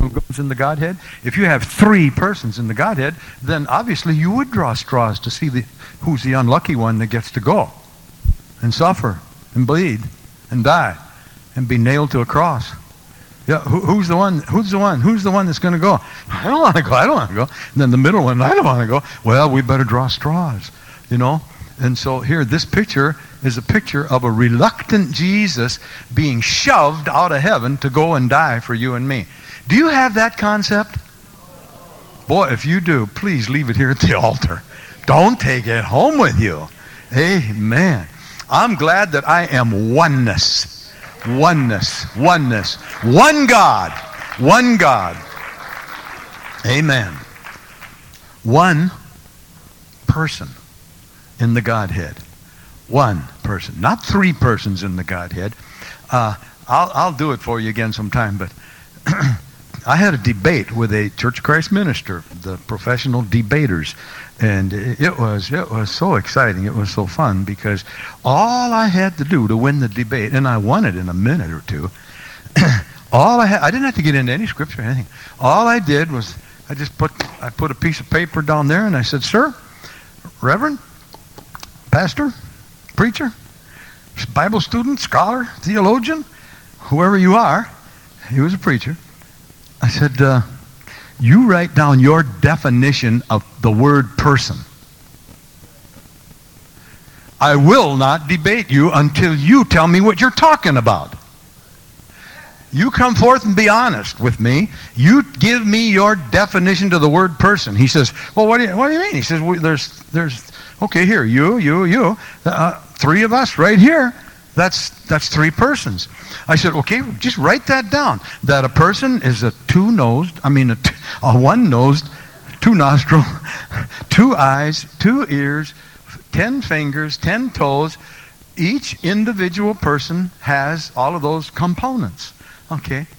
who goes in the Godhead? If you have three persons in the Godhead, then obviously you would draw straws to see who's the unlucky one that gets to go and suffer and bleed and die and be nailed to a cross. Yeah, who's the one? Who's the one that's going to go? I don't want to go. I don't want to go. And then the middle one, I don't want to go. Well, we better draw straws, you know. And so here, this picture is a picture of a reluctant Jesus being shoved out of heaven to go and die for you and me. Do you have that concept? Boy, if you do, please leave it here at the altar. Don't take it home with you. Amen. I'm glad that I am oneness. Oneness. Oneness. One God. One God. Amen. One person in the Godhead. One person. Not three persons in the Godhead. I'll do it for you again sometime, but I had a debate with a Church of Christ minister, the professional debaters, and it was so exciting. It was so fun because all I had to do to win the debate, and I won it in a minute or two. I didn't have to get into any scripture or anything. All I did was I put a piece of paper down there and I said, "Sir, Reverend, pastor, preacher, Bible student, scholar, theologian, whoever you are," he was a preacher. I said, "You write down your definition of the word person. I will not debate you until you tell me what you're talking about. You come forth and be honest with me. You give me your definition to the word person." He says, "Well, what do you mean?" He says, well, "There's okay, here, you, three of us right here. That's three persons." I said, "Okay, just write that down. That a person is a one-nosed, two nostril, two eyes, two ears, 10 fingers, 10 toes. Each individual person has all of those components." Okay.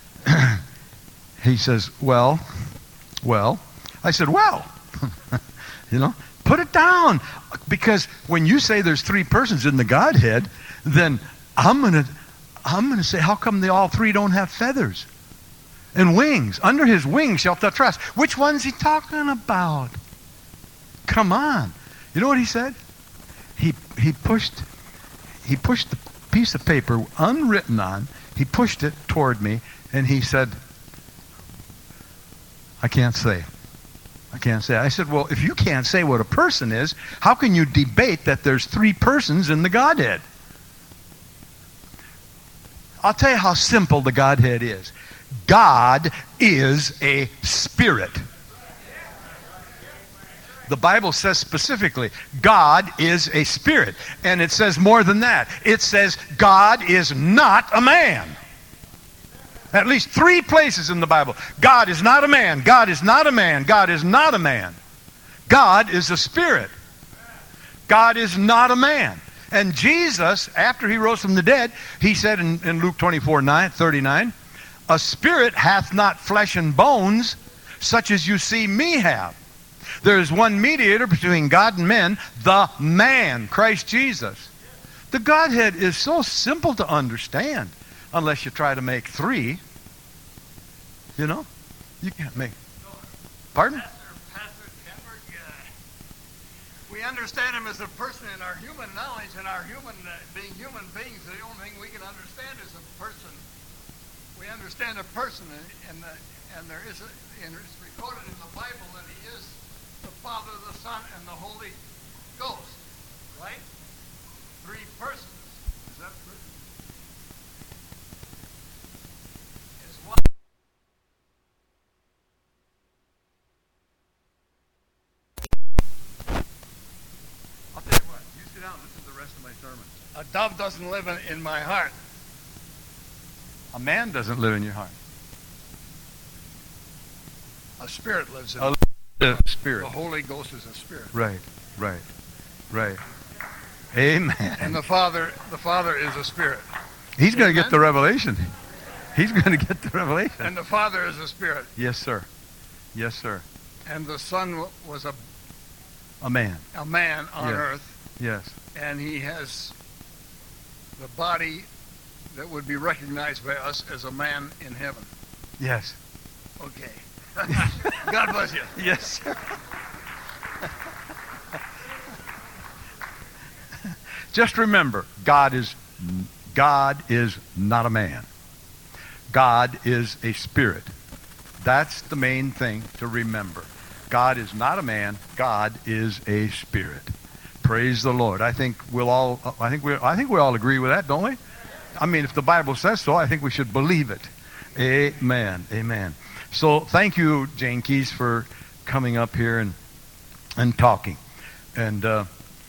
He says, well. I said, well, put it down. Because when you say there's three persons in the Godhead, then I'm gonna say, how come they all three don't have feathers and wings? Under his wings shalt thou trust. Which one's he talking about? Come on. You know what he said? He pushed the piece of paper unwritten on. He pushed it toward me, and he said, I can't say. I said, well, if you can't say what a person is, how can you debate that there's three persons in the Godhead? I'll tell you how simple the Godhead is. God is a spirit. The Bible says specifically, God is a spirit. And it says more than that. It says God is not a man. At least three places in the Bible. God is not a man. God is not a man. God is not a man. God is a spirit. God is not a man. And Jesus, after he rose from the dead, he said in Luke 24:39, "A spirit hath not flesh and bones, such as you see me have. There is one mediator between God and men, the man, Christ Jesus." The Godhead is so simple to understand, unless you try to make three. You can't make. Pardon? Pastor Kemper, we understand him as a person in our human knowledge and our being human beings. The only thing we can understand is a person. We understand a person, and it's recorded in the Bible that he is the Father, the Son, and the Holy Ghost. Right? Three persons. Is that true? It's one. I'll tell you what. You sit down and listen to the rest of my sermon. A dove doesn't live in my heart. A man doesn't live in your heart. A spirit lives in A me. spirit. The Holy Ghost is a spirit. Right. Amen. And the Father is a spirit. He's going to get the revelation. He's going to get the revelation. And the Father is a spirit. Yes, sir. Yes, sir. And the Son was A man. a man on earth, Yes. and he has the body that would be recognized by us as a man in heaven. Yes. Okay. God bless you. Yes, sir. Just remember, God is not a man. God is a spirit. That's the main thing to remember. God is not a man. God is a spirit. Praise the Lord. I think we all agree with that, don't we? I mean, if the Bible says so, I think we should believe it. Amen. Amen. So thank you, Jane Keys, for coming up here and talking. And the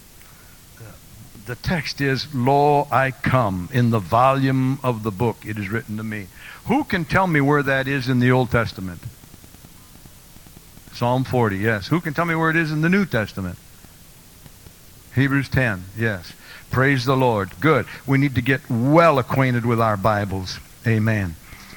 text is, "Lo, I come. In the volume of the book it is written to me." Who can tell me where that is in the Old Testament? Psalm 40, yes. Who can tell me where it is in the New Testament? Hebrews 10, yes. Praise the Lord. Good. We need to get well acquainted with our Bibles. Amen.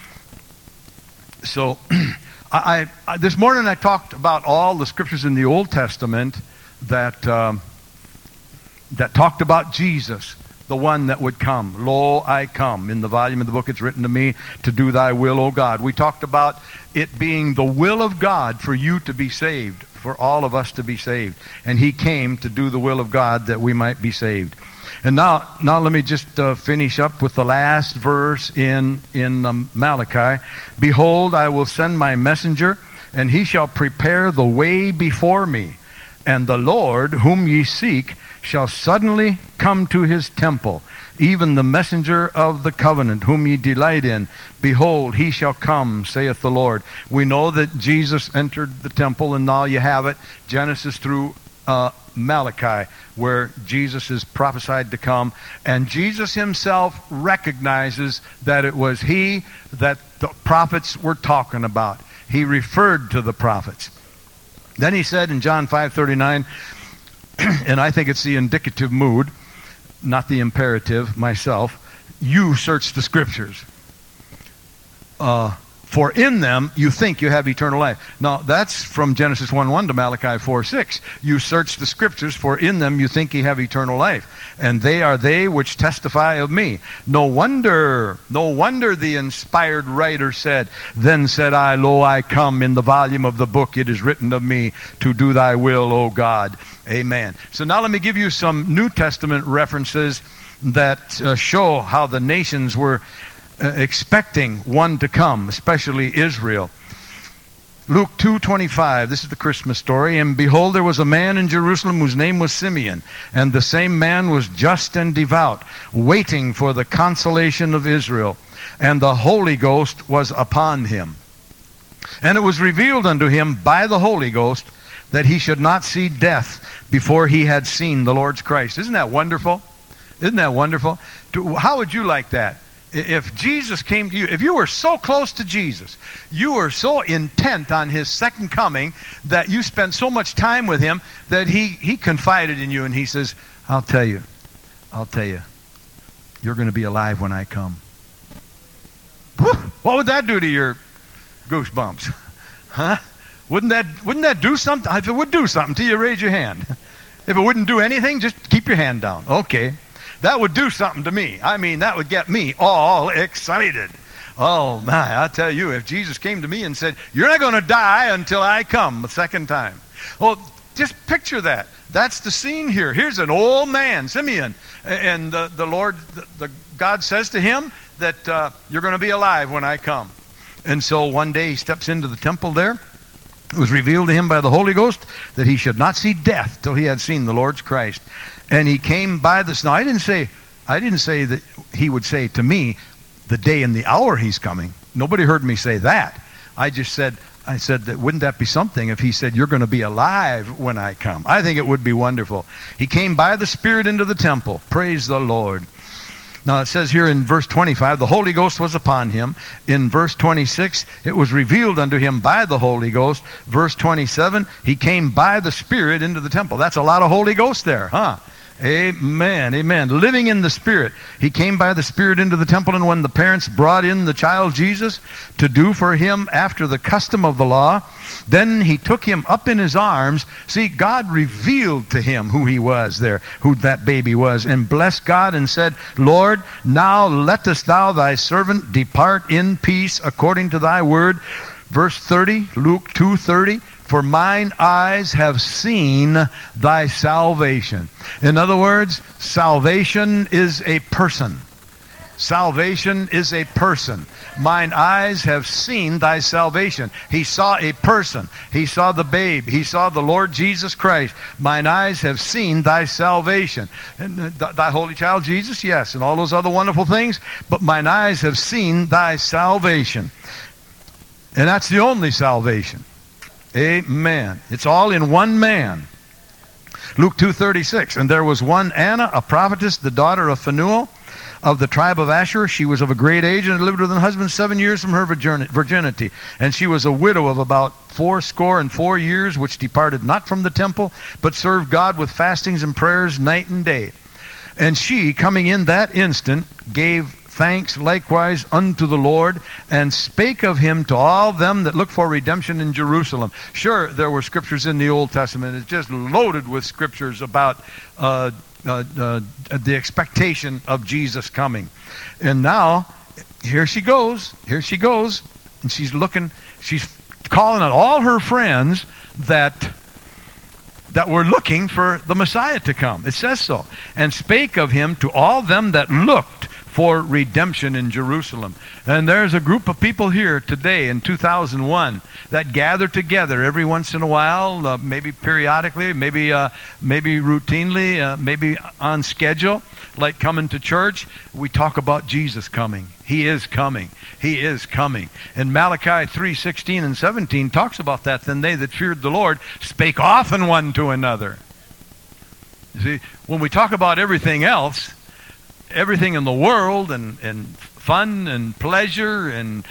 So, I this morning I talked about all the scriptures in the Old Testament that talked about Jesus, the one that would come. Lo, I come. In the volume of the book it's written to me to do thy will, O God. We talked about it being the will of God for you to be saved, for all of us to be saved. And he came to do the will of God that we might be saved. And now let me just finish up with the last verse in Malachi. "Behold, I will send my messenger, and he shall prepare the way before me. And the Lord, whom ye seek, shall suddenly come to his temple, even the messenger of the covenant, whom ye delight in. Behold, he shall come, saith the Lord." We know that Jesus entered the temple, and now you have it, Genesis through Malachi, where Jesus is prophesied to come. And Jesus himself recognizes that it was he that the prophets were talking about. He referred to the prophets. Then he said in John 5:39, and I think it's the indicative mood, not the imperative myself, "You search the scriptures. For in them you think you have eternal life." Now, that's from Genesis 1:1 to Malachi 4:6. "You search the scriptures, for in them you think you have eternal life. And they are they which testify of me." No wonder the inspired writer said, "Then said I, Lo, I come. In the volume of the book it is written of me to do thy will, O God." Amen. So now let me give you some New Testament references that show how the nations were expecting one to come, especially Israel. Luke 2:25, this is the Christmas story. "And behold, there was a man in Jerusalem whose name was Simeon, and the same man was just and devout, waiting for the consolation of Israel. And the Holy Ghost was upon him. And it was revealed unto him by the Holy Ghost that he should not see death before he had seen the Lord's Christ." Isn't that wonderful? Isn't that wonderful? How would you like that? If Jesus came to you, if you were so close to Jesus, you were so intent on his second coming that you spent so much time with him that he confided in you and he says, I'll tell you, you're going to be alive when I come. What would that do to your goosebumps? Huh? Wouldn't that do something? If it would do something to you, raise your hand. If it wouldn't do anything, just keep your hand down. Okay. That would do something to me. I mean, that would get me all excited. Oh, my, I tell you, if Jesus came to me and said, "You're not going to die until I come the second time." Well, just picture that. That's the scene here. Here's an old man, Simeon, and the Lord, God says to him that you're going to be alive when I come. And so one day he steps into the temple there. It was revealed to him by the Holy Ghost that he should not see death till he had seen the Lord's Christ. And he came by this. Now, I didn't say that he would say to me the day and the hour he's coming. Nobody heard me say that. I said that wouldn't that be something if he said, "You're going to be alive when I come." I think it would be wonderful. He came by the Spirit into the temple. Praise the Lord. Now it says here in verse 25, the Holy Ghost was upon him. In verse 26, it was revealed unto him by the Holy Ghost. Verse 27, he came by the Spirit into the temple. That's a lot of Holy Ghost there, huh? Amen, amen. Living in the Spirit. He came by the Spirit into the temple, and when the parents brought in the child Jesus to do for him after the custom of the law, then he took him up in his arms. See, God revealed to him who he was there, who that baby was, and blessed God and said, "Lord, now lettest thou thy servant depart in peace according to thy word. Verse 30, Luke 2:30, for mine eyes have seen thy salvation. In other words, salvation is a person. Salvation is a person. Mine eyes have seen thy salvation. He saw a person. He saw the babe. He saw the Lord Jesus Christ. Mine eyes have seen thy salvation. And thy holy child Jesus, yes, and all those other wonderful things, but mine eyes have seen thy salvation. And that's the only salvation. Amen. It's all in one man. Luke 2:36, and there was one Anna, a prophetess, the daughter of Phanuel, of the tribe of Asher. She was of a great age and had lived with her husband 7 years from her virginity. And she was a widow of about 84 years, which departed not from the temple, but served God with fastings and prayers night and day. And she, coming in that instant, gave thanks likewise unto the Lord, and spake of him to all them that look for redemption in Jerusalem. Sure, there were scriptures in the Old Testament. It's just loaded with scriptures about the expectation of Jesus coming. And now, here she goes, and she's calling on all her friends that were looking for the Messiah to come. It says so. And spake of him to all them that looked for redemption in Jerusalem. And there's a group of people here today in 2001 that gather together every once in a while, maybe periodically, maybe routinely, maybe on schedule, like coming to church. We talk about Jesus coming. He is coming. He is coming. And Malachi 3:16 and 17 talks about that. Then they that feared the Lord spake often one to another. You see, when we talk about everything else, everything in the world and fun and pleasure and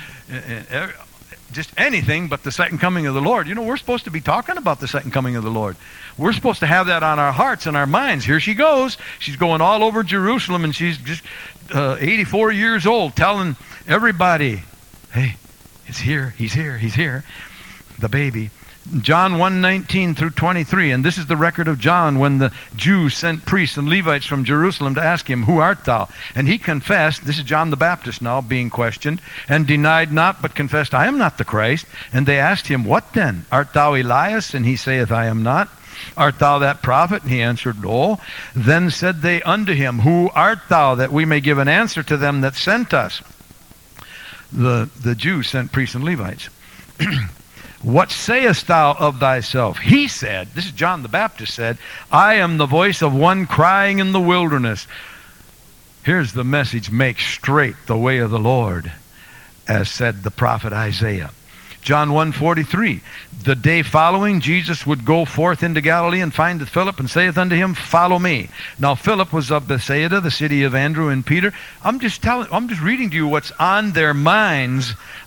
just anything but the second coming of the Lord. You know, we're supposed to be talking about the second coming of the Lord. We're supposed to have that on our hearts and our minds. Here she goes. She's going all over Jerusalem, and she's just 84 years old, telling everybody, hey, it's here, he's here, he's here, the baby. John 1:19 through 23, and this is the record of John when the Jews sent priests and Levites from Jerusalem to ask him, who art thou? And he confessed, this is John the Baptist now being questioned, and denied not, but confessed, I am not the Christ. And they asked him, what then? Art thou Elias? And he saith, I am not. Art thou that prophet? And he answered, no. Then said they unto him, who art thou, that we may give an answer to them that sent us? The Jews sent priests and Levites. What sayest thou of thyself? He said, this is John the Baptist said, I am the voice of one crying in the wilderness. Here's the message, make straight the way of the Lord, as said the prophet Isaiah. John 1:43, the day following, Jesus would go forth into Galilee and findeth Philip and saith unto him, follow me. Now Philip was of Bethsaida, the city of Andrew and Peter. I'm just reading to you what's on their minds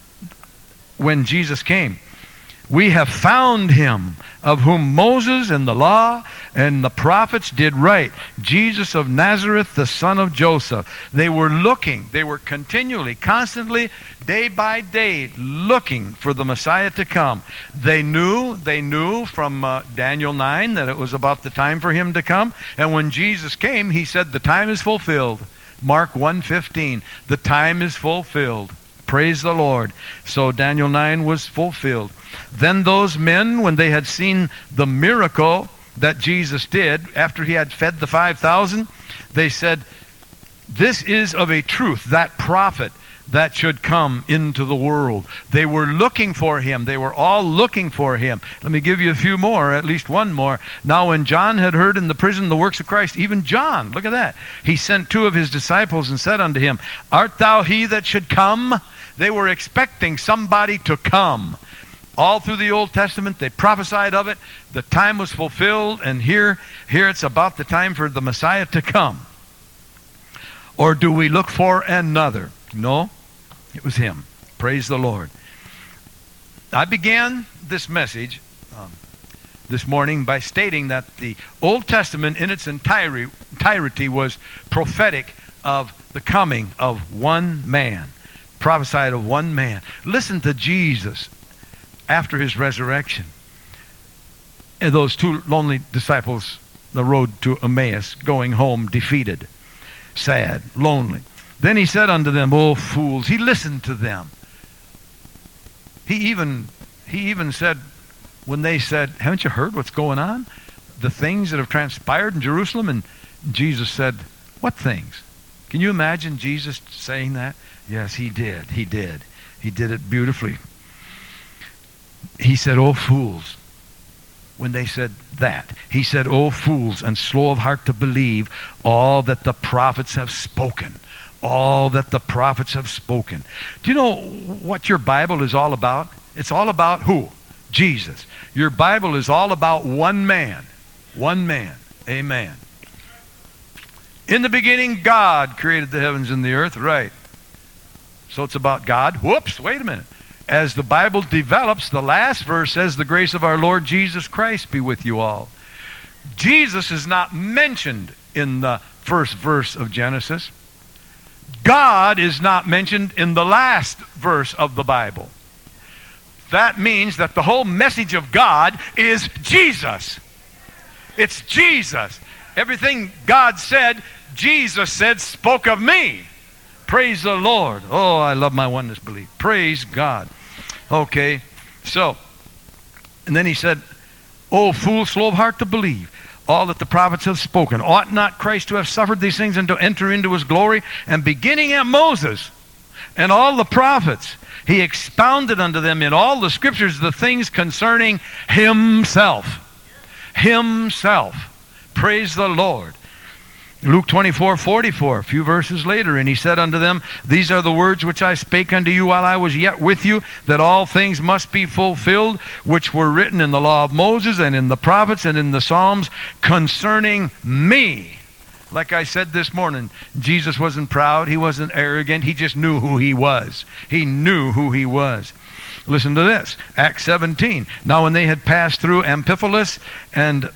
when Jesus came. We have found him, of whom Moses and the law and the prophets did write, Jesus of Nazareth, the son of Joseph. They were looking, they were continually, constantly, day by day, looking for the Messiah to come. They knew from Daniel 9 that it was about the time for him to come. And when Jesus came, he said, the time is fulfilled. Mark 1:15, the time is fulfilled. Praise the Lord. So Daniel 9 was fulfilled. Then those men, when they had seen the miracle that Jesus did, after he had fed the 5,000, they said, this is of a truth, that prophet that should come into the world. They were looking for him. They were all looking for him. Let me give you a few more, at least one more. Now when John had heard in the prison the works of Christ, even John, look at that, he sent 2 of his disciples and said unto him, art thou he that should come? They were expecting somebody to come. All through the Old Testament, they prophesied of it. The time was fulfilled, and here it's about the time for the Messiah to come. Or do we look for another? No, it was him. Praise the Lord. I began this message this morning by stating that the Old Testament in its entirety was prophetic of the coming of one man. Prophesied of one man. Listen to Jesus after his resurrection. And those 2 lonely disciples, the road to Emmaus, going home defeated, sad, lonely. Then he said unto them, O fools. He listened to them. He even said, when they said, haven't you heard what's going on? The things that have transpired in Jerusalem? And Jesus said, what things? Can you imagine Jesus saying that? Yes, he did. He did. He did it beautifully. He said, "Oh, fools." When they said that, he said, "Oh, fools, and slow of heart to believe all that the prophets have spoken." All that the prophets have spoken. Do you know what your Bible is all about? It's all about who? Jesus. Your Bible is all about one man. One man. Amen. In the beginning, God created the heavens and the earth. Right. So it's about God. Whoops, wait a minute. As the Bible develops, the last verse says, "The grace of our Lord Jesus Christ be with you all." Jesus is not mentioned in the first verse of Genesis. God is not mentioned in the last verse of the Bible. That means that the whole message of God is Jesus. It's Jesus. Everything God said, Jesus said, spoke of me. Praise the Lord. Oh, I love my oneness belief. Praise God. Okay, so, and then he said, "Oh, fool, slow of heart to believe all that the prophets have spoken. Ought not Christ to have suffered these things and to enter into his glory?" And beginning at Moses and all the prophets, he expounded unto them in all the scriptures the things concerning himself. Himself. Praise the Lord. Luke 24:44, a few verses later, "And he said unto them, These are the words which I spake unto you while I was yet with you, that all things must be fulfilled, which were written in the law of Moses and in the prophets and in the Psalms concerning me." Like I said this morning, Jesus wasn't proud, he wasn't arrogant, he just knew who he was. He knew who he was. Listen to this, Acts 17. "Now when they had passed through Amphipolis and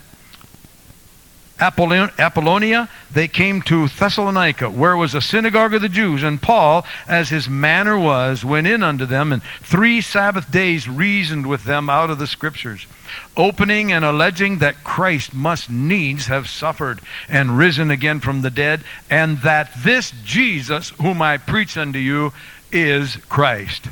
Apollonia, they came to Thessalonica, where was a synagogue of the Jews. And Paul, as his manner was, went in unto them, and 3 Sabbath days reasoned with them out of the Scriptures, opening and alleging that Christ must needs have suffered and risen again from the dead, and that this Jesus, whom I preach unto you, is Christ."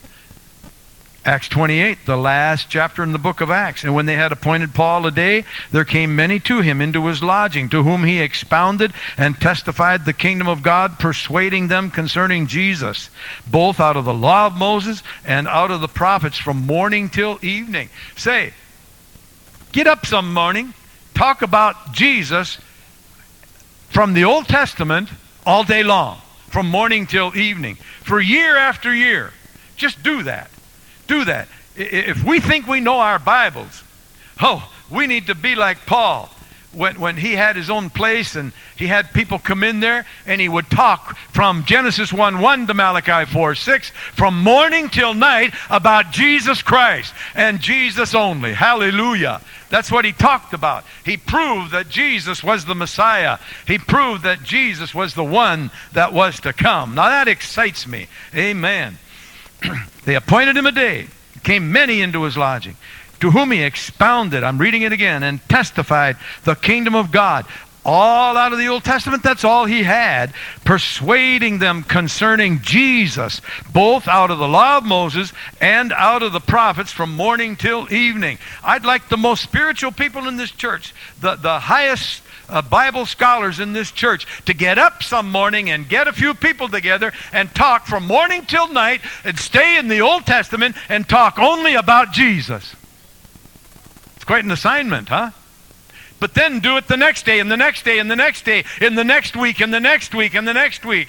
Acts 28, the last chapter in the book of Acts. "And when they had appointed Paul a day, there came many to him into his lodging, to whom he expounded and testified the kingdom of God, persuading them concerning Jesus, both out of the law of Moses and out of the prophets, from morning till evening." Say, get up some morning, talk about Jesus from the Old Testament all day long, from morning till evening, for year after year. Just do that. Do that. If we think we know our Bibles, we need to be like Paul. When he had his own place and he had people come in there, and he would talk from Genesis 1:1 to Malachi 4:6, from morning till night about Jesus Christ and Jesus only. Hallelujah. That's what he talked about. He proved that Jesus was the Messiah. He proved that Jesus was the one that was to come. Now that excites me. Amen. They appointed him a day. Came many into his lodging, to whom he expounded, I'm reading it again, and testified the kingdom of God. All out of the Old Testament, that's all he had, persuading them concerning Jesus, both out of the law of Moses and out of the prophets, from morning till evening. I'd like the most spiritual people in this church, the highest Bible scholars in this church, to get up some morning and get a few people together and talk from morning till night and stay in the Old Testament and talk only about Jesus. It's quite an assignment, huh? But then do it the next day and the next day and the next day, in the next week and the next week and the next week.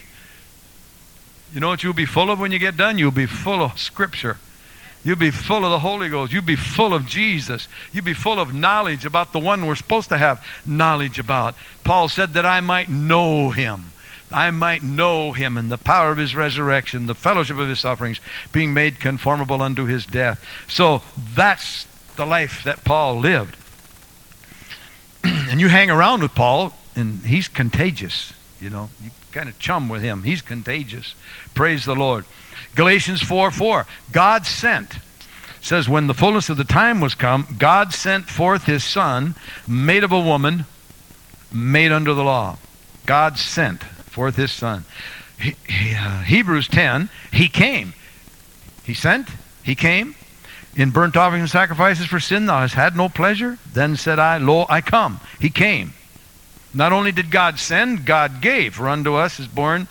You know what you'll be full of when you get done? You'll be full of Scripture. You'll be full of the Holy Ghost. You'll be full of Jesus. You'll be full of knowledge about the one we're supposed to have knowledge about. Paul said that I might know him. I might know him and the power of his resurrection, the fellowship of his sufferings, being made conformable unto his death. So that's the life that Paul lived. And you hang around with Paul, and he's contagious. You know, you kind of chum with him. He's contagious. Praise the Lord. Galatians 4:4, God sent. Says, when the fullness of the time was come, God sent forth his Son, made of a woman, made under the law. God sent forth his Son. Hebrews 10, he came. He sent, He came. In burnt offerings and sacrifices for sin thou hast had no pleasure. Then said I, Lo, I come. He came. Not only did God send, God gave. For unto us is born,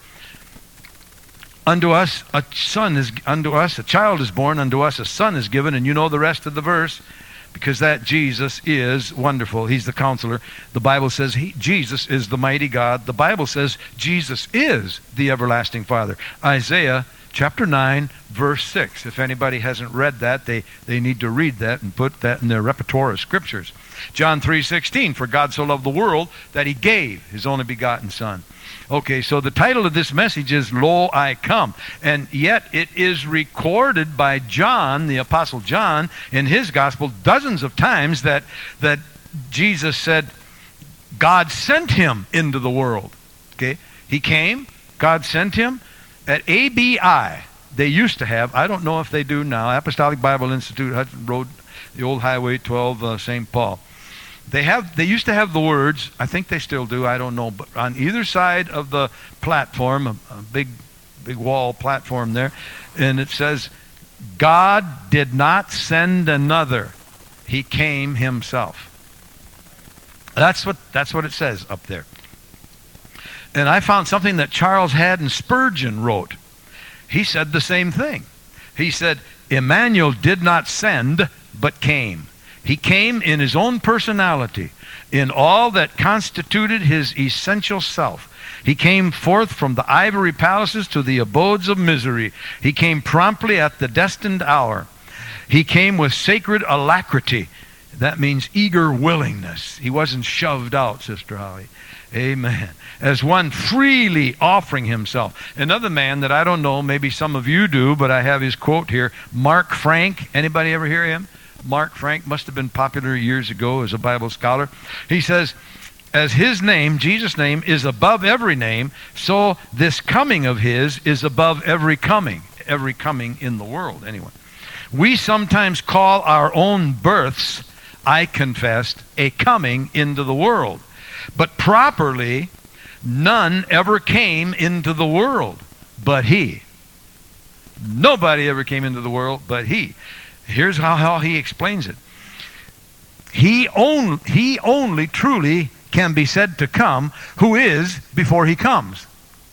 unto us a son is, unto us a child is born, unto us a son is given. And you know the rest of the verse, because that Jesus is wonderful. He's the counselor. The Bible says Jesus is the mighty God. The Bible says Jesus is the everlasting Father. Isaiah chapter 9, verse 6. If anybody hasn't read that, they need to read that and put that in their repertoire of scriptures. John 3:16, for God so loved the world that he gave his only begotten Son. Okay, so the title of this message is Lo, I Come. And yet it is recorded by John, the Apostle John, in his gospel dozens of times that Jesus said God sent him into the world. Okay, he came, God sent him. At ABI, they used to have, I don't know if they do now, Apostolic Bible Institute, Hudson Road, the old Highway 12, St. Paul. They used to have the words, I think they still do, I don't know, but on either side of the platform, a big wall platform there, and it says, God did not send another, he came himself. That's what it says up there. And I found something that Charles Haddon Spurgeon wrote. He said the same thing. He said, Emmanuel did not send, but came. He came in his own personality, in all that constituted his essential self. He came forth from the ivory palaces to the abodes of misery. He came promptly at the destined hour. He came with sacred alacrity. That means eager willingness. He wasn't shoved out, Sister Holly. Amen. As one freely offering himself. Another man that I don't know, maybe some of you do, but I have his quote here. Mark Frank. Anybody ever hear him? Mark Frank must have been popular years ago as a Bible scholar. He says, as his name, Jesus' name, is above every name, so this coming of his is above every coming in the world, anyway. We sometimes call our own births, I confessed, a coming into the world. But properly, none ever came into the world but he. Nobody ever came into the world but he. Here's how he explains it. He only truly can be said to come who is before he comes.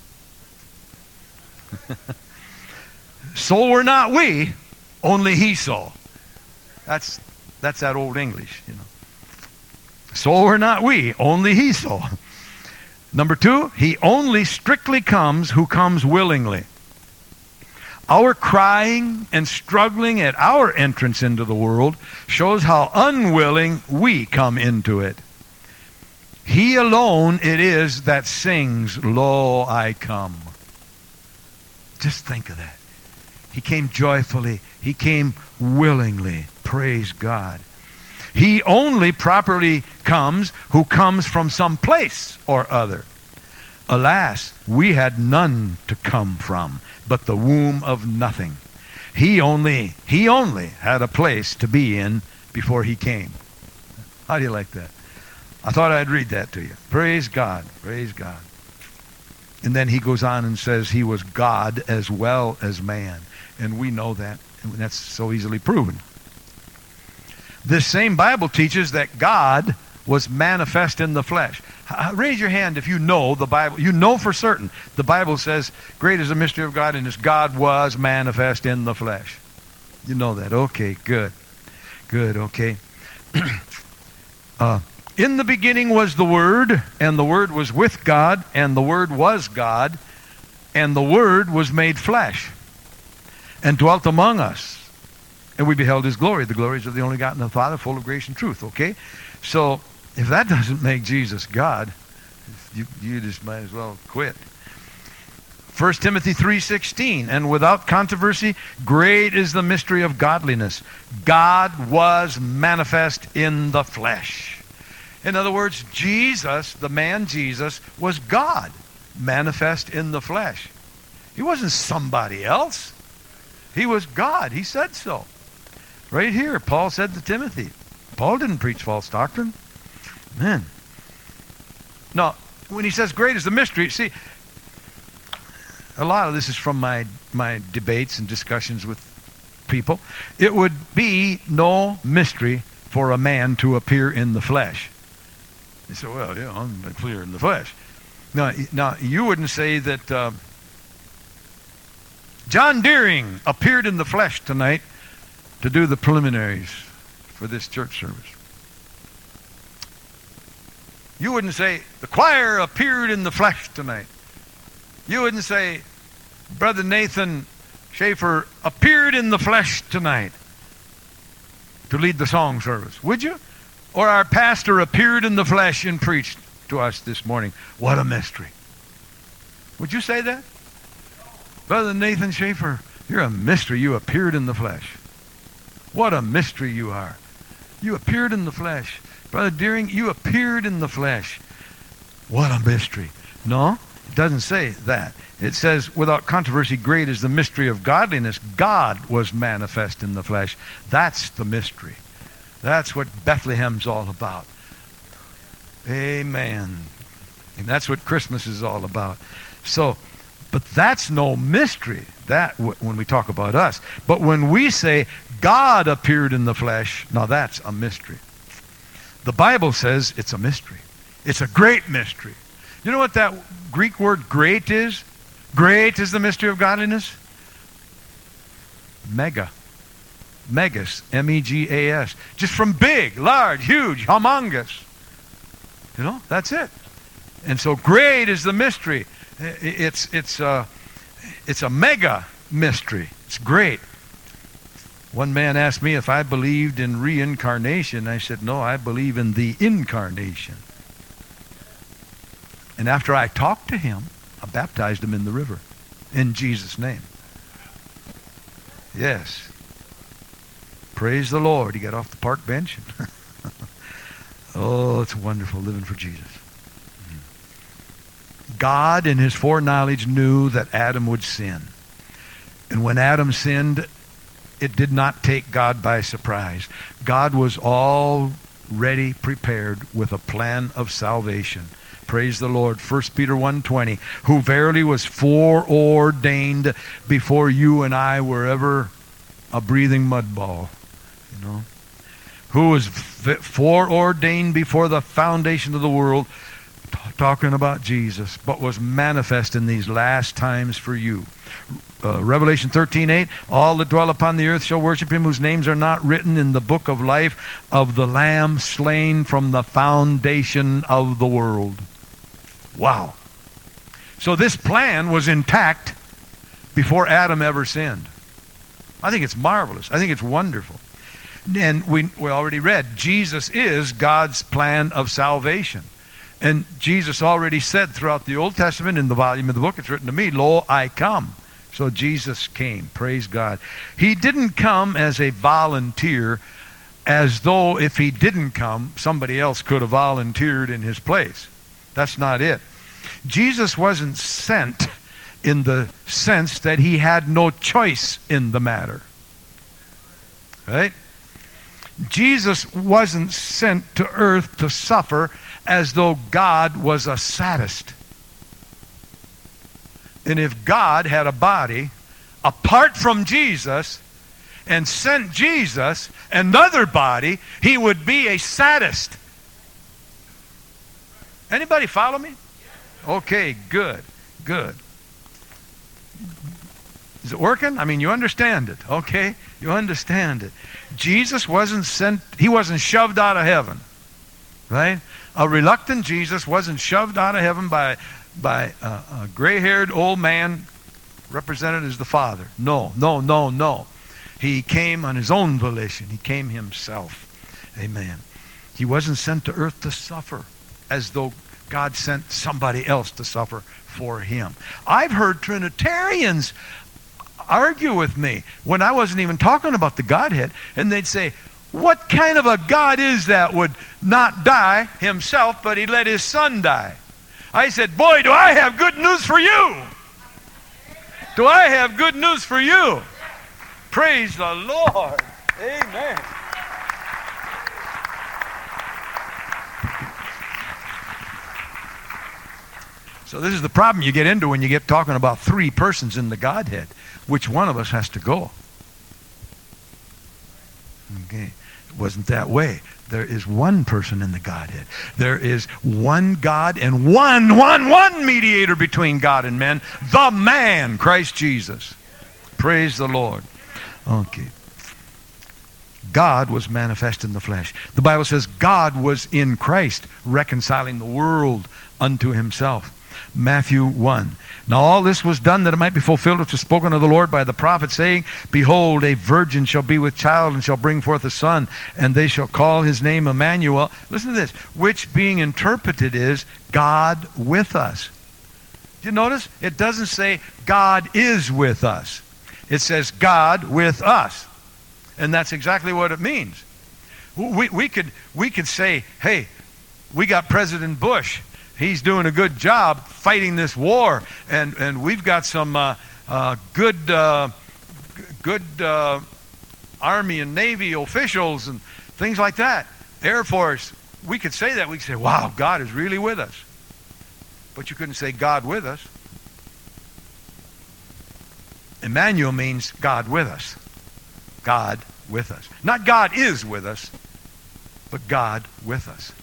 So were not we, only he so. That's that old English, you know. So were not we, only he so. Number 2, he only strictly comes who comes willingly. Our crying and struggling at our entrance into the world shows how unwilling we come into it. He alone it is that sings, Lo, I come. Just think of that. He came joyfully. He came willingly. Praise God. He only properly comes who comes from some place or other. Alas, we had none to come from, but the womb of nothing. He only had a place to be in before he came. How do you like that? I thought I'd read that to you. Praise God. Praise God. And then he goes on and says he was God as well as man. And we know that. And that's so easily proven. This same Bible teaches that God was manifest in the flesh. Raise your hand if you know the Bible. You know for certain. The Bible says, great is the mystery of God, and his God was manifest in the flesh. You know that. Okay, good. Good, okay. In the beginning was the Word, and the Word was with God, and the Word was God, and the Word was made flesh, and dwelt among us. And we beheld his glory. The glories of the only begotten of the Father, full of grace and truth. Okay? So, if that doesn't make Jesus God, you just might as well quit. 1 Timothy 3:16, and without controversy, great is the mystery of godliness. God was manifest in the flesh. In other words, Jesus, the man Jesus, was God, manifest in the flesh. He wasn't somebody else. He was God. He said so. Right here, Paul said to Timothy. Paul didn't preach false doctrine. Man. Now, when he says great is the mystery, see, a lot of this is from my debates and discussions with people, it would be no mystery for a man to appear in the flesh. You say, well, yeah, I'm clear in the flesh. Now you wouldn't say that John Deering appeared in the flesh tonight to do the preliminaries for this church service. You wouldn't say the choir appeared in the flesh tonight. You wouldn't say Brother Nathan Schaefer appeared in the flesh tonight to lead the song service, would you? Or our pastor appeared in the flesh and preached to us this morning. What a mystery. Would you say that? Brother Nathan Schaefer, you're a mystery. You appeared in the flesh. What a mystery you are. You appeared in the flesh. Brother Deering, you appeared in the flesh. What a mystery. No, it doesn't say that. It says, without controversy, great is the mystery of godliness. God was manifest in the flesh. That's the mystery. That's what Bethlehem's all about. Amen. And that's what Christmas is all about. So, but that's no mystery, that when we talk about us. But when we say God appeared in the flesh, now that's a mystery. The Bible says it's a mystery. It's a great mystery. You know what that Greek word great is? Great is the mystery of godliness. Mega. Megas. M-E-G-A-S. Just from big, large, huge, humongous. You know, that's it. And so great is the mystery. It's a mega mystery. It's great. One man asked me if I believed in reincarnation. I said, no, I believe in the incarnation. And after I talked to him, I baptized him in the river in Jesus' name. Yes. Praise the Lord. He got off the park bench. Oh, it's wonderful living for Jesus. God in his foreknowledge knew that Adam would sin. And when Adam sinned, it did not take God by surprise. God was already prepared with a plan of salvation. Praise the Lord. 1 Peter 1:20, who verily was foreordained before you and I were ever a breathing mud ball. You know? Who was foreordained before the foundation of the world, talking about Jesus, but was manifest in these last times for you. Revelation 13:8, all that dwell upon the earth shall worship him whose names are not written in the book of life of the Lamb slain from the foundation of the world. Wow. So this plan was intact before Adam ever sinned. I think it's marvelous. I think it's wonderful. And we already read, Jesus is God's plan of salvation. And Jesus already said throughout the Old Testament, in the volume of the book, it's written to me, lo, I come. So Jesus came. Praise God. He didn't come as a volunteer, as though if he didn't come, somebody else could have volunteered in his place. That's not it. Jesus wasn't sent in the sense that he had no choice in the matter. Right? Jesus wasn't sent to earth to suffer as though God was a sadist. And if God had a body apart from Jesus and sent Jesus another body, he would be a sadist. Anybody follow me? Okay, good, good. Is it working? I mean, you understand it, okay? You understand it. Jesus wasn't sent, he wasn't shoved out of heaven, right? A reluctant Jesus wasn't shoved out of heaven by a gray-haired old man represented as the Father. No, no, no, no. He came on his own volition. He came himself. Amen. He wasn't sent to earth to suffer as though God sent somebody else to suffer for him. I've heard Trinitarians argue with me when I wasn't even talking about the Godhead, and they'd say, what kind of a God is that would not die himself, but he let his son die? I said, boy, do I have good news for you. Do I have good news for you? Praise the Lord. Amen. So this is the problem you get into when you get talking about three persons in the Godhead. Which one of us has to go? Okay. It wasn't that way. There is one person in the Godhead. There is one God and one mediator between God and men, the man, Christ Jesus. Praise the Lord. Okay. God was manifest in the flesh. The Bible says God was in Christ, reconciling the world unto himself. Matthew 1. Now all this was done that it might be fulfilled which was spoken of the Lord by the prophet, saying, Behold, a virgin shall be with child, and shall bring forth a son, and they shall call his name Emmanuel. Listen to this, which being interpreted is God with us. Do you notice? It doesn't say God is with us. It says God with us. And that's exactly what it means. We could say, hey, we got President Bush. He's doing a good job fighting this war, and we've got some good Army and Navy officials and things like that. Air Force. We could say that. We could say, wow, God is really with us. But you couldn't say God with us. Emmanuel means God with us. God with us. Not God is with us, but God with us.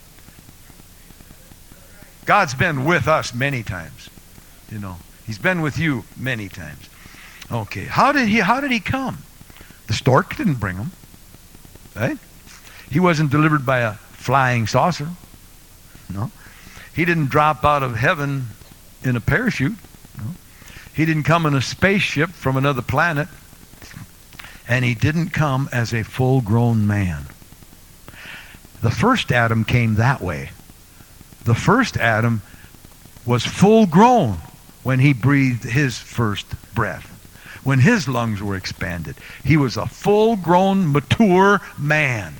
God's been with us many times. You know, he's been with you many times. Okay, how did he come? The stork didn't bring him. Right? He wasn't delivered by a flying saucer. No. He didn't drop out of heaven in a parachute. No. He didn't come in a spaceship from another planet. And he didn't come as a full-grown man. The first Adam came that way. The first Adam was full-grown when he breathed his first breath. When his lungs were expanded. He was a full-grown, mature man.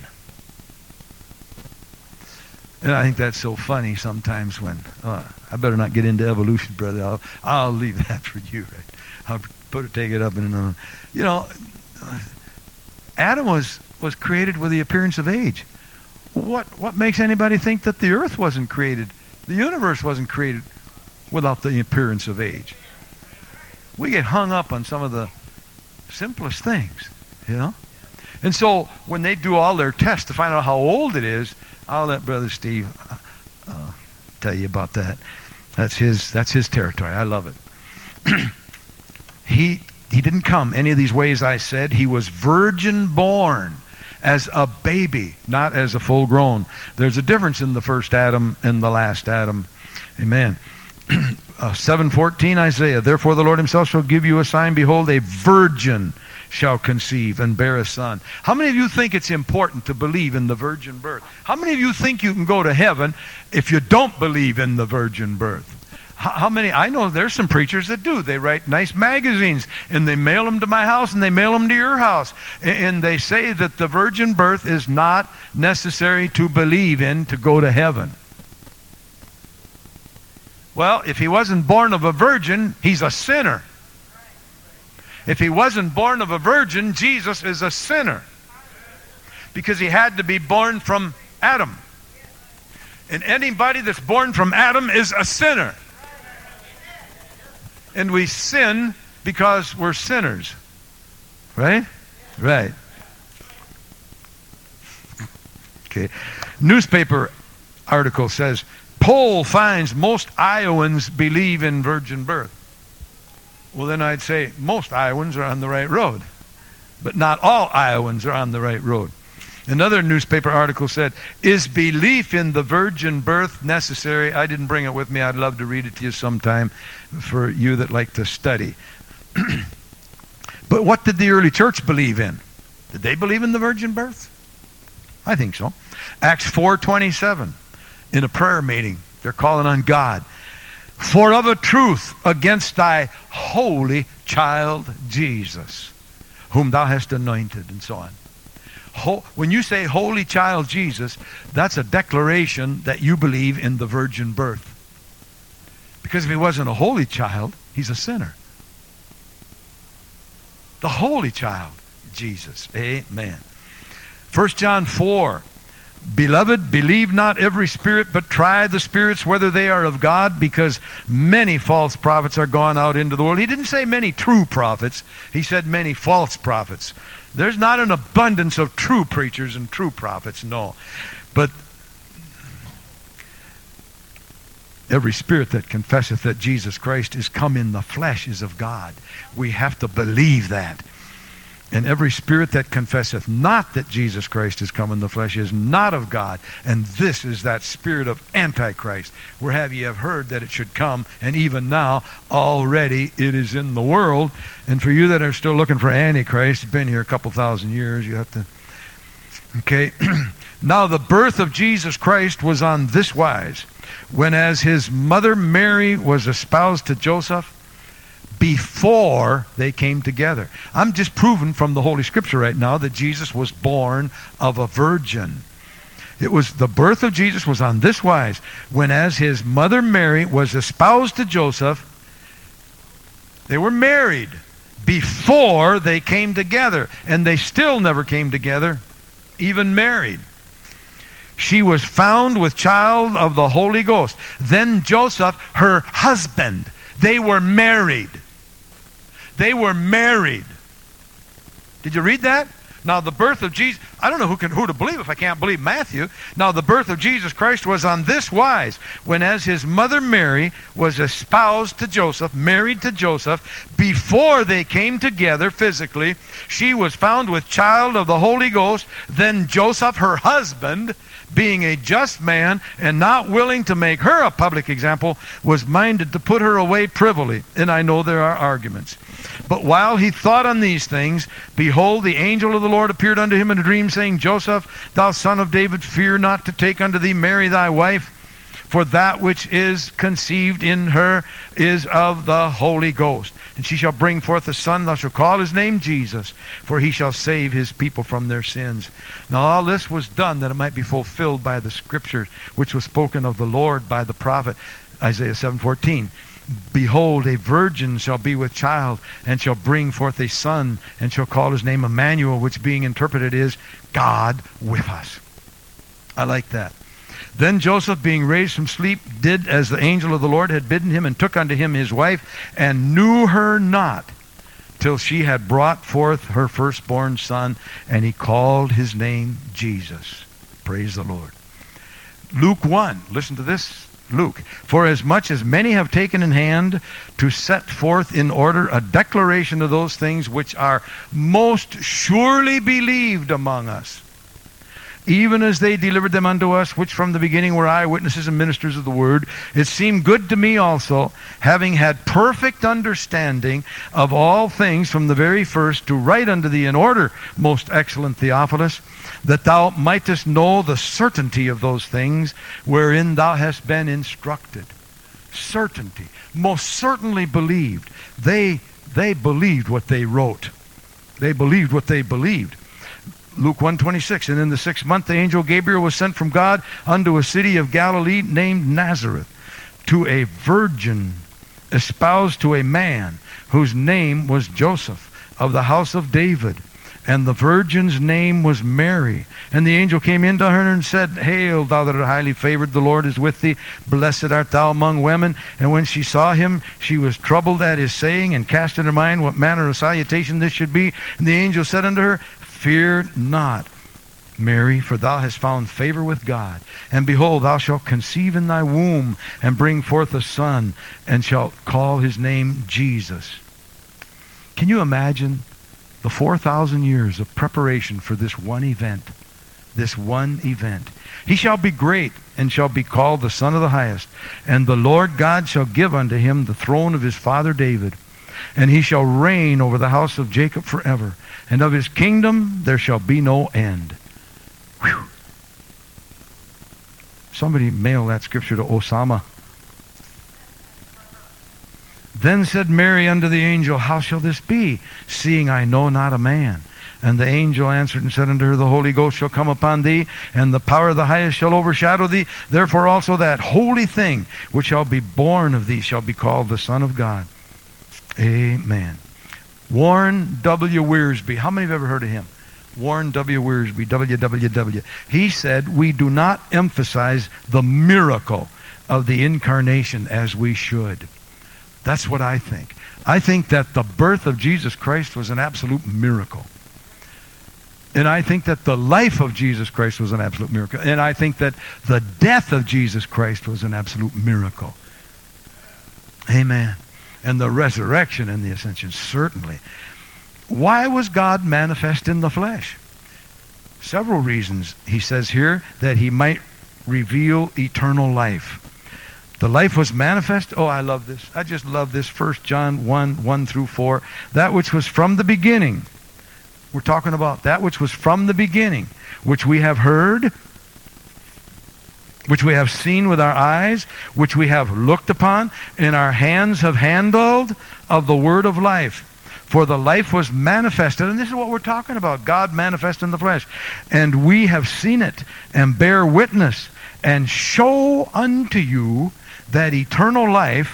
And I think that's so funny sometimes when, I better not get into evolution, brother. I'll leave that for you. Right? I'll take it up in another. You know, Adam was created with the appearance of age. What makes anybody think that the earth wasn't created, the universe wasn't created without the appearance of age? We get hung up on some of the simplest things, you know? And so when they do all their tests to find out how old it is, I'll let Brother Steve tell you about that. That's his territory. I love it. He didn't come any of these ways I said. He was virgin born as a baby, not as a full grown. There's a difference in the first Adam and the last Adam. Amen. 7:14 Isaiah, therefore the Lord himself shall give you a sign. Behold, a virgin shall conceive and bear a son. How many of you think it's important to believe in the virgin birth? How many of you think you can go to heaven if you don't believe in the virgin birth? How many? I know there's some preachers that do. They write nice magazines and they mail them to my house and they mail them to your house. And they say that the virgin birth is not necessary to believe in to go to heaven. Well, if he wasn't born of a virgin, he's a sinner. If he wasn't born of a virgin, Jesus is a sinner. Because he had to be born from Adam. And anybody that's born from Adam is a sinner. And we sin because we're sinners. Right? Right. Okay. Newspaper article says, poll finds most Iowans believe in virgin birth. Well, then I'd say most Iowans are on the right road. But not all Iowans are on the right road. Another newspaper article said, is belief in the virgin birth necessary? I didn't bring it with me. I'd love to read it to you sometime for you that like to study. But what did the early church believe in? Did they believe in the virgin birth? I think so. Acts 4:27, in a prayer meeting, they're calling on God. For of a truth against thy holy child Jesus, whom thou hast anointed, and so on. When you say holy child Jesus, that's a declaration that you believe in the virgin birth. Because if he wasn't a holy child, he's a sinner. The holy child, Jesus. Amen. 1 John 4, Beloved, believe not every spirit, but try the spirits whether they are of God, because many false prophets are gone out into the world. He didn't say many true prophets. He said many false prophets. There's not an abundance of true preachers and true prophets, no. But every spirit that confesseth that Jesus Christ is come in the flesh is of God. We have to believe that. And every spirit that confesseth not that Jesus Christ is come in the flesh is not of God. And this is that spirit of Antichrist, where ye have heard that it should come, and even now already it is in the world. And for you that are still looking for Antichrist, it's been here a couple thousand years, you have to... Okay. Now the birth of Jesus Christ was on this wise. When as his mother Mary was espoused to Joseph, before they came together. I'm just proving from the Holy Scripture right now that Jesus was born of a virgin. It was the birth of Jesus was on this wise. When as his mother Mary was espoused to Joseph, they were married before they came together. And they still never came together, even married. She was found with child of the Holy Ghost. Then Joseph, her husband, they were married. They were married. Did you read that? Now the birth of Jesus, I don't know who to believe if I can't believe Matthew. Now the birth of Jesus Christ was on this wise. When as his mother Mary was espoused to Joseph, married to Joseph, before they came together physically, she was found with child of the Holy Ghost. Then Joseph, her husband, being a just man and not willing to make her a public example, was minded to put her away privily. And I know there are arguments. But while he thought on these things, behold, the angel of the Lord appeared unto him in a dream, saying, Joseph, thou son of David, fear not to take unto thee Mary thy wife, for that which is conceived in her is of the Holy Ghost. And she shall bring forth a son, thou shalt call his name Jesus, for he shall save his people from their sins. Now all this was done that it might be fulfilled by the Scriptures, which was spoken of the Lord by the prophet Isaiah 7:14. Behold, a virgin shall be with child, and shall bring forth a son, and shall call his name Emmanuel, which being interpreted is God with us. I like that. Then Joseph, being raised from sleep, did as the angel of the Lord had bidden him, and took unto him his wife, and knew her not, till she had brought forth her firstborn son, and he called his name Jesus. Praise the Lord. Luke 1, listen to this. Luke, for as much as many have taken in hand to set forth in order a declaration of those things which are most surely believed among us, even as they delivered them unto us, which from the beginning were eyewitnesses and ministers of the word, it seemed good to me also, having had perfect understanding of all things from the very first, to write unto thee in order, most excellent Theophilus, that thou mightest know the certainty of those things wherein thou hast been instructed. Certainty. Most certainly believed. They believed what they wrote. They believed what they believed. Luke 1:26, and in the 6th month the angel Gabriel was sent from God unto a city of Galilee named Nazareth, to a virgin espoused to a man whose name was Joseph, of the house of David. And the virgin's name was Mary. And the angel came in to her and said, Hail, thou that art highly favored, the Lord is with thee. Blessed art thou among women. And when she saw him, she was troubled at his saying, and cast in her mind what manner of salutation this should be. And the angel said unto her, Fear not, Mary, for thou hast found favor with God. And behold, thou shalt conceive in thy womb, and bring forth a son, and shalt call his name Jesus. Can you imagine the 4,000 years of preparation for this one event? This one event. He shall be great, and shall be called the Son of the Highest. And the Lord God shall give unto him the throne of his father David. And he shall reign over the house of Jacob forever. And of his kingdom there shall be no end. Whew. Somebody mail that scripture to Osama. Then said Mary unto the angel, How shall this be, seeing I know not a man? And the angel answered and said unto her, The Holy Ghost shall come upon thee, and the power of the highest shall overshadow thee. Therefore also that holy thing which shall be born of thee shall be called the Son of God. Amen. Warren W. Wiersbe. How many have ever heard of him? Warren W. Wiersbe, WWW. He said, we do not emphasize the miracle of the incarnation as we should. That's what I think. I think that the birth of Jesus Christ was an absolute miracle. And I think that the life of Jesus Christ was an absolute miracle. And I think that the death of Jesus Christ was an absolute miracle. Amen. And the resurrection and the ascension, certainly. Why was God manifest in the flesh? Several reasons. He says here that he might reveal eternal life. The life was manifest. Oh, I love this. I just love this. 1 John 1 through 4. That which was from the beginning. We're talking about that which was from the beginning, which we have heard, which we have seen with our eyes, which we have looked upon, and our hands have handled of the word of life. For the life was manifested, and this is what we're talking about, God manifest in the flesh. And we have seen it, and bear witness, and show unto you that eternal life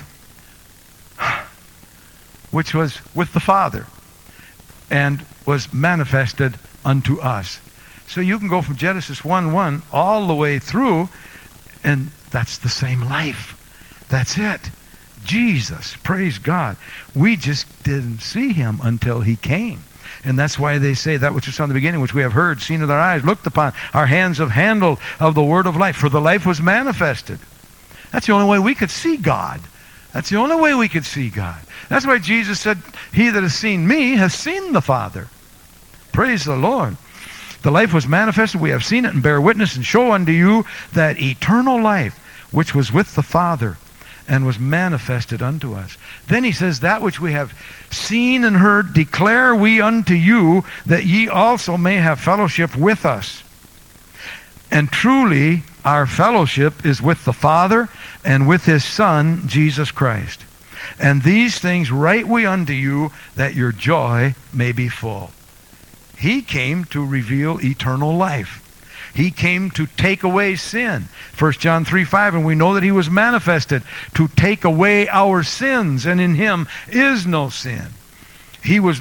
which was with the Father, and was manifested unto us. So you can go from Genesis 1:1 all the way through, and that's the same life. That's it. Jesus, praise God. We just didn't see him until he came. And that's why they say that which was from the beginning, which we have heard, seen with our eyes, looked upon, our hands have handled of the word of life. For the life was manifested. That's the only way we could see God. That's the only way we could see God. That's why Jesus said, he that has seen me has seen the Father. Praise the Lord. The life was manifested, we have seen it, and bear witness, and show unto you that eternal life which was with the Father, and was manifested unto us. Then he says, that which we have seen and heard declare we unto you, that ye also may have fellowship with us. And truly our fellowship is with the Father and with his Son, Jesus Christ. And these things write we unto you, that your joy may be full. He came to reveal eternal life. He came to take away sin. 1 John 3:5, and we know that he was manifested to take away our sins, and in him is no sin. He was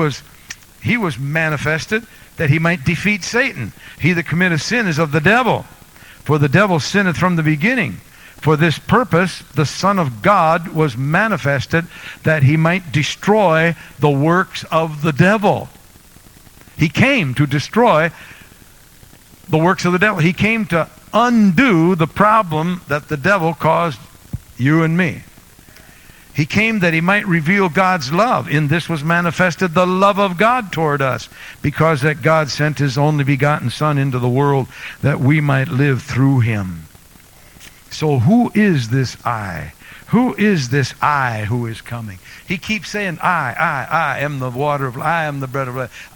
manifested that he might defeat Satan. He that committeth sin is of the devil, for the devil sinneth from the beginning. For this purpose the Son of God was manifested, that he might destroy the works of the devil. He came to destroy the works of the devil. He came to undo the problem that the devil caused you and me. He came that he might reveal God's love. In this was manifested the love of God toward us, because that God sent his only begotten Son into the world, that we might live through him. So who is this I? Who is this I who is coming? He keeps saying, I am the water of life. I am the bread of life.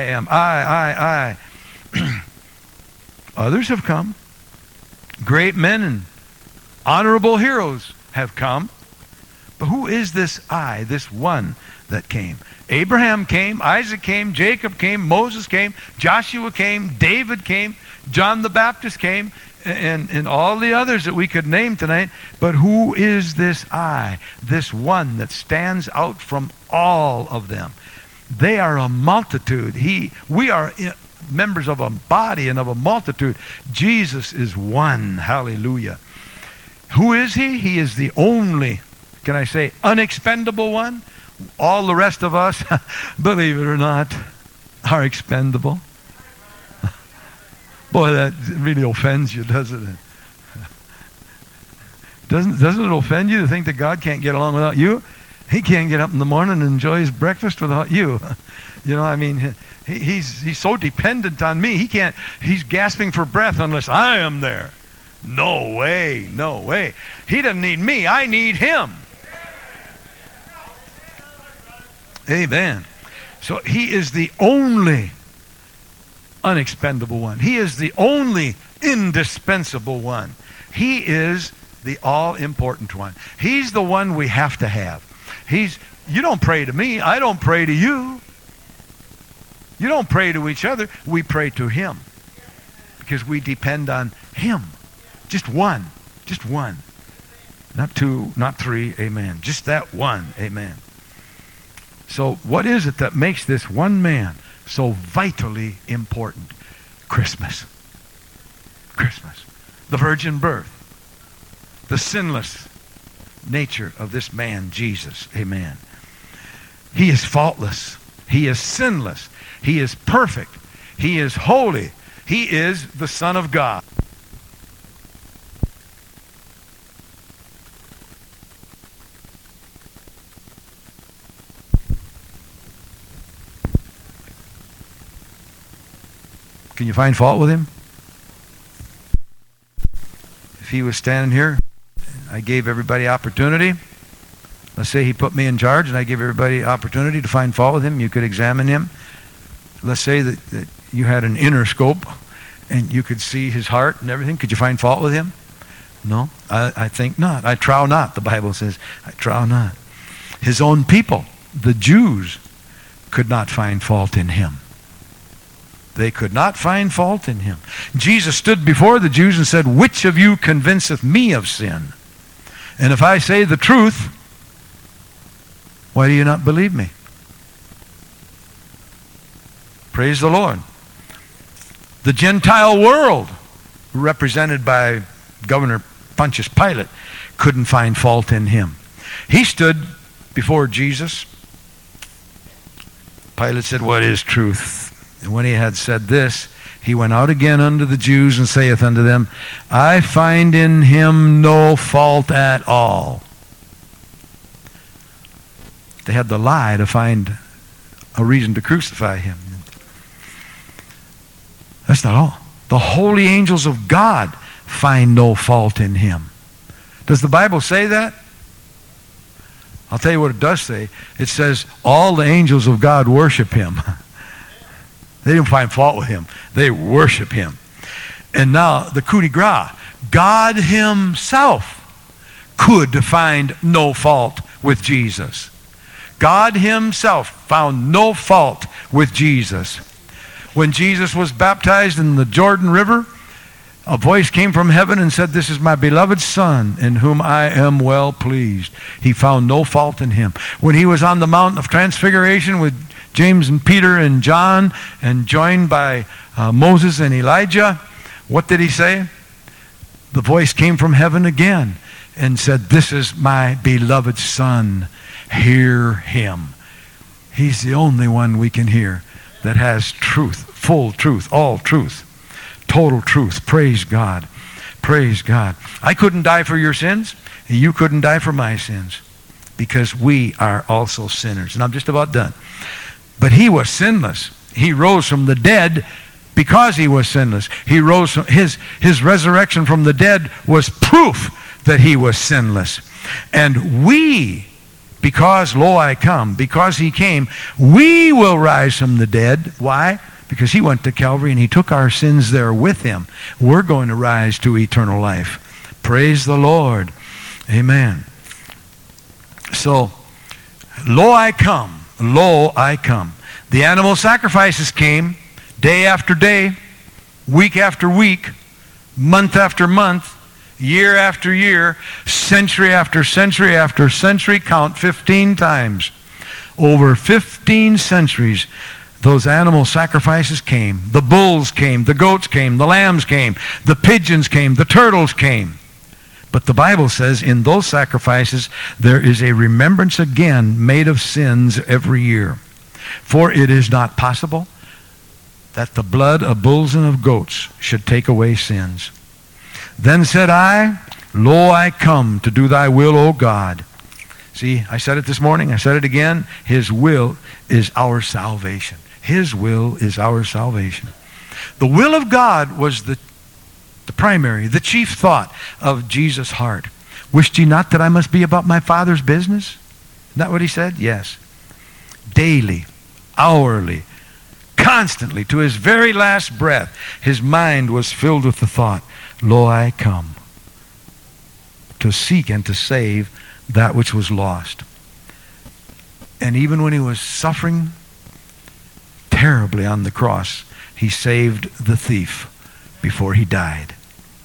I. Others have come. Great men and honorable heroes have come. But who is this I, this one that came? Abraham came, Isaac came, Jacob came, Moses came, Joshua came, David came, John the Baptist came, and all the others that we could name tonight. But who is this I, this one that stands out from all of them? They are a multitude. We are members of a body and of a multitude. Jesus is one. Hallelujah. Who is he? He is the only, can I say, unexpendable one. All the rest of us, believe it or not, are expendable. Boy, that really offends you, doesn't it? Doesn't it offend you to think that God can't get along without you? He can't get up in the morning and enjoy his breakfast without you. You know, I mean, he's so dependent on me. He's gasping for breath unless I am there. No way, no way. He doesn't need me, I need him. Amen. So he is the only unexpendable one. He is the only indispensable one. He is the all-important one. He's the one we have to have. You don't pray to me, I don't pray to you. You don't pray to each other, we pray to him. Because we depend on him. Just one. Just one. Not two, not three, amen. Just that one, amen. So what is it that makes this one man so vitally important. Christmas. Christmas. The virgin birth. The sinless nature of this man, Jesus. Amen. He is faultless. He is sinless. He is perfect. He is holy. He is the Son of God. Can you find fault with him? If he was standing here, I gave everybody opportunity. Let's say he put me in charge and I gave everybody opportunity to find fault with him. You could examine him. Let's say that you had an inner scope and you could see his heart and everything. Could you find fault with him? No, I think not. I trow not, the Bible says. I trow not. His own people, the Jews, could not find fault in him. They could not find fault in him. Jesus stood before the Jews and said, "Which of you convinceth me of sin? And if I say the truth, why do you not believe me?" Praise the Lord. The Gentile world, represented by Governor Pontius Pilate, couldn't find fault in him. He stood before Jesus. Pilate said, "What is truth?" And when he had said this, he went out again unto the Jews and saith unto them, "I find in him no fault at all." They had to lie to find a reason to crucify him. That's not all. The holy angels of God find no fault in him. Does the Bible say that? I'll tell you what it does say. It says all the angels of God worship him. They didn't find fault with him. They worship him. And now the coup de grace. God himself could find no fault with Jesus. God himself found no fault with Jesus. When Jesus was baptized in the Jordan River, a voice came from heaven and said, "This is my beloved Son, in whom I am well pleased." He found no fault in him. When he was on the Mount of Transfiguration with James and Peter and John, and joined by Moses and Elijah, what did he say? The voice came from heaven again and said, "This is my beloved Son. Hear him." He's the only one we can hear that has truth, full truth, all truth, total truth. Praise God. Praise God. I couldn't die for your sins. You couldn't die for my sins, because we are also sinners. And I'm just about done. But he was sinless. He rose from the dead because he was sinless. He rose from his resurrection from the dead was proof that he was sinless. And we, because lo I come, because he came, we will rise from the dead. Why? Because he went to Calvary and he took our sins there with him. We're going to rise to eternal life. Praise the Lord. Amen. So, lo I come. Lo, I come. The animal sacrifices came day after day, week after week, month after month, year after year, century after century after century. Count 15 times. Over 15 centuries, those animal sacrifices came. The bulls came, the goats came, the lambs came, the pigeons came, the turtles came. But the Bible says in those sacrifices there is a remembrance again made of sins every year. For it is not possible that the blood of bulls and of goats should take away sins. Then said I, Lo, I come to do thy will, O God. See, I said it this morning, I said it again. His will is our salvation. His will is our salvation. The will of God was the primary, the chief thought of Jesus' heart. Wished ye not that I must be about my Father's business? Isn't that what he said? Yes. Daily, hourly, constantly, to his very last breath, his mind was filled with the thought, Lo, I come to seek and to save that which was lost. And even when he was suffering terribly on the cross, he saved the thief before he died.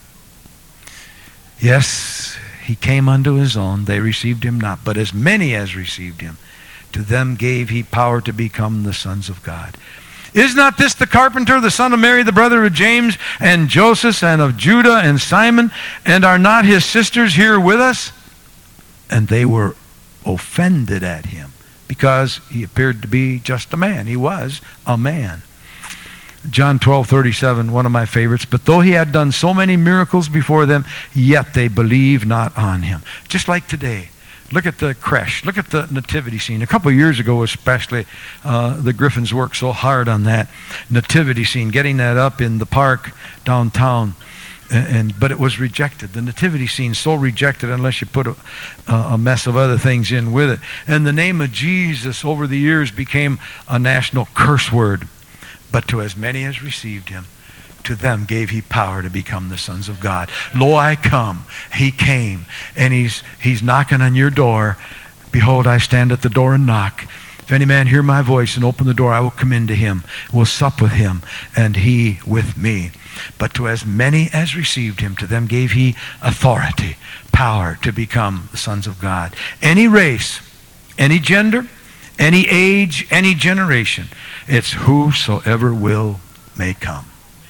Yes, he came unto his own, they received him not, but as many as received him, to them gave he power to become the sons of God. Is not this the carpenter, the son of Mary, the brother of James and Joseph, and of Judah and Simon? And are not his sisters here with us? And they were offended at him, because he appeared to be just a man. He was a man. John 12:37, one of my favorites. But though he had done so many miracles before them, yet they believe not on him. Just like today. Look at the creche. Look at the nativity scene. A couple of years ago especially, the Griffins worked so hard on that nativity scene, getting that up in the park downtown. But it was rejected. The nativity scene so rejected unless you put a mess of other things in with it. And the name of Jesus over the years became a national curse word. But to as many as received him, to them gave he power to become the sons of God. Lo, I come. He came, and he's knocking on your door. Behold, I stand at the door and knock. If any man hear my voice and open the door, I will come into him, will sup with him, and he with me. But to as many as received him, to them gave he authority, power to become the sons of God. Any race, any gender, any age, any generation, it's whosoever will may come.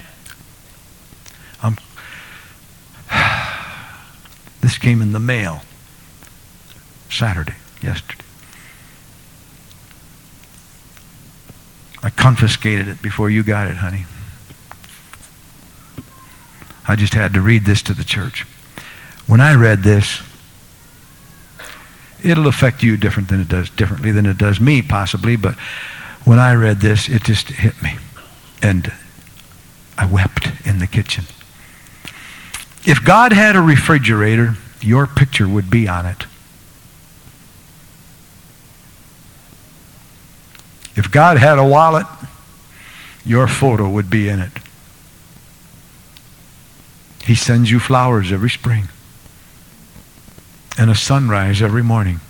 This came in the mail yesterday. I confiscated it before you got it, honey. I just had to read this to the church. When I read this, it'll affect you differently than it does me, possibly, but when I read this, it just hit me. And I wept in the kitchen. If God had a refrigerator, your picture would be on it. If God had a wallet, your photo would be in it. He sends you flowers every spring and a sunrise every morning.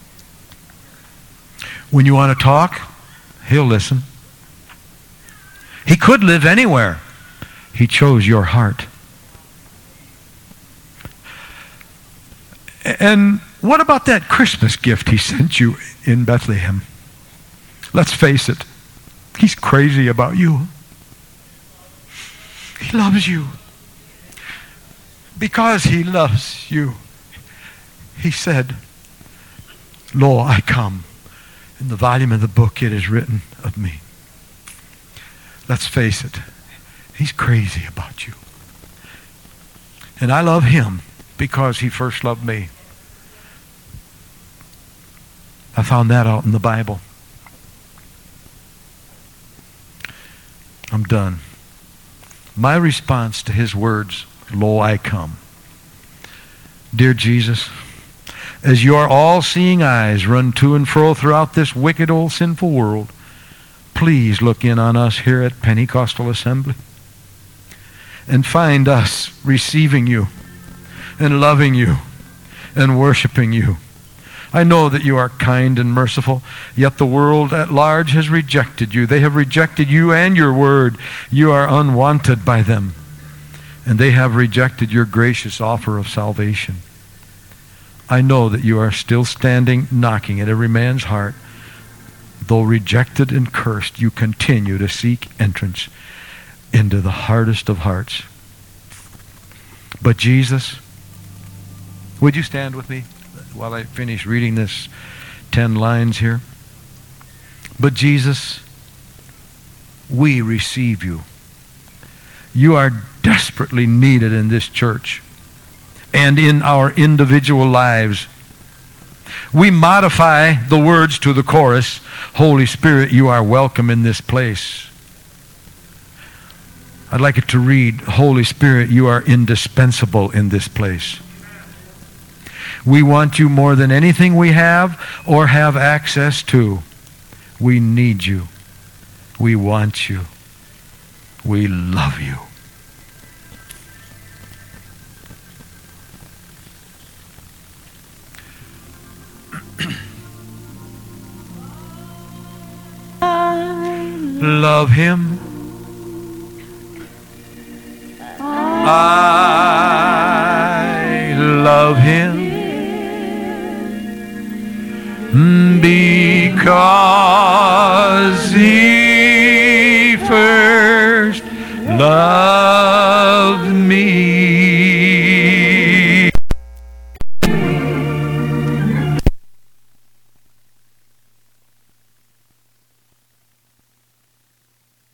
When you want to talk, he'll listen. He could live anywhere. He chose your heart. And what about that Christmas gift he sent you in Bethlehem? Let's face it, he's crazy about you. He loves you. Because he loves you, he said, Lo, I come. In the volume of the book it is written of me. Let's face it, he's crazy about you. And I love him because he first loved me. I found that out in the Bible. I'm done. My response to his words, Lo, I come. Dear Jesus, as your all-seeing eyes run to and fro throughout this wicked old sinful world, please look in on us here at Pentecostal Assembly and find us receiving you and loving you and worshiping you. I know that you are kind and merciful, yet the world at large has rejected you. They have rejected you and your word. You are unwanted by them, and they have rejected your gracious offer of salvation. I know that you are still standing, knocking at every man's heart. Though rejected and cursed, you continue to seek entrance into the hardest of hearts. But Jesus, would you stand with me while I finish reading this 10 lines here? But Jesus, we receive you. You are desperately needed in this church and in our individual lives. We modify the words to the chorus, Holy Spirit, you are welcome in this place. I'd like it to read, Holy Spirit, you are indispensable in this place. We want you more than anything we have or have access to. We need you. We want you. We love you. Love him. I love him because he Love